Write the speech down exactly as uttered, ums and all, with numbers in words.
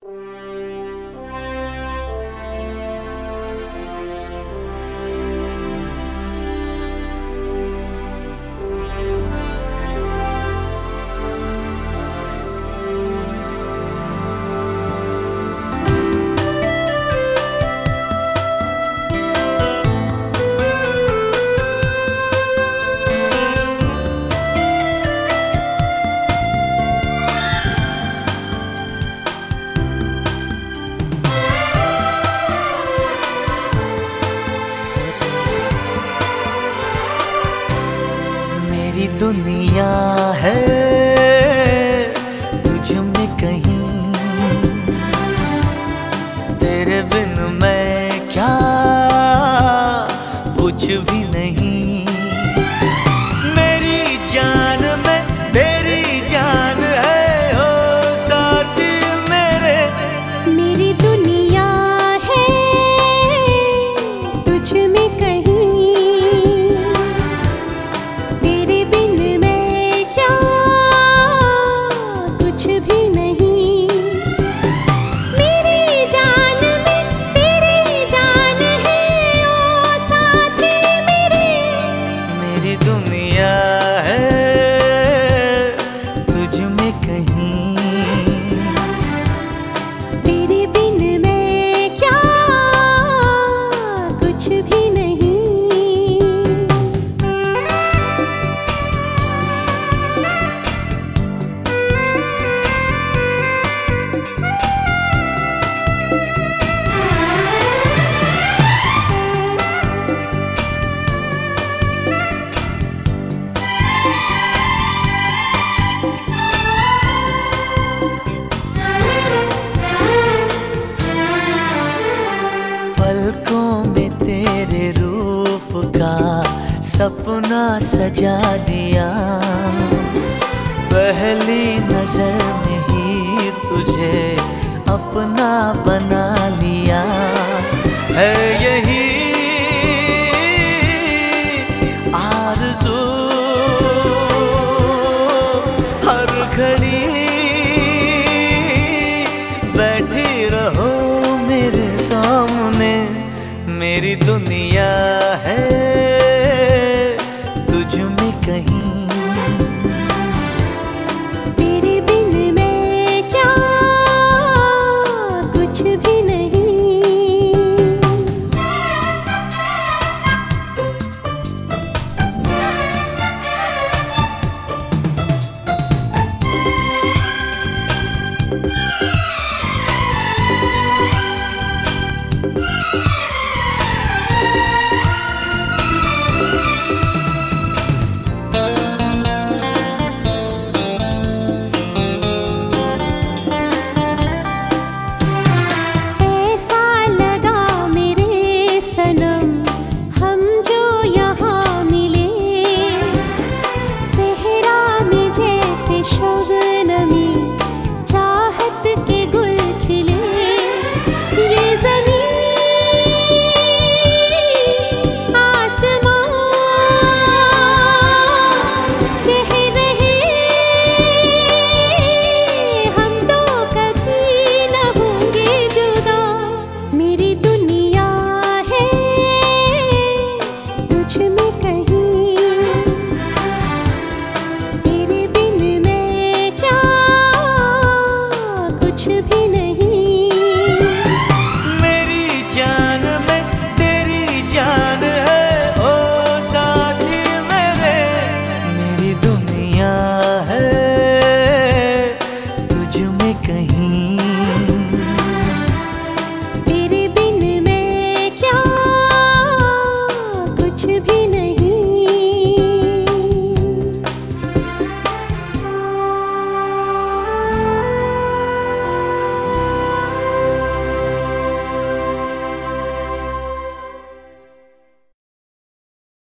मेरी दुनिया है तुझ में कहीं, तेरे बिन मैं क्या कुछ भी नहीं। मेरी जान में तेरी जान है हो साथी मेरे। मेरी दुनिया है तुझ में कहीं, पलकों में तेरे रूप का सपना सजा दिया। पहली नजर में ही तुझे अपना बना लिया। है यही आरज़ू हर घड़ी बैठी रहो मेरे सामने। मेरी दुनिया है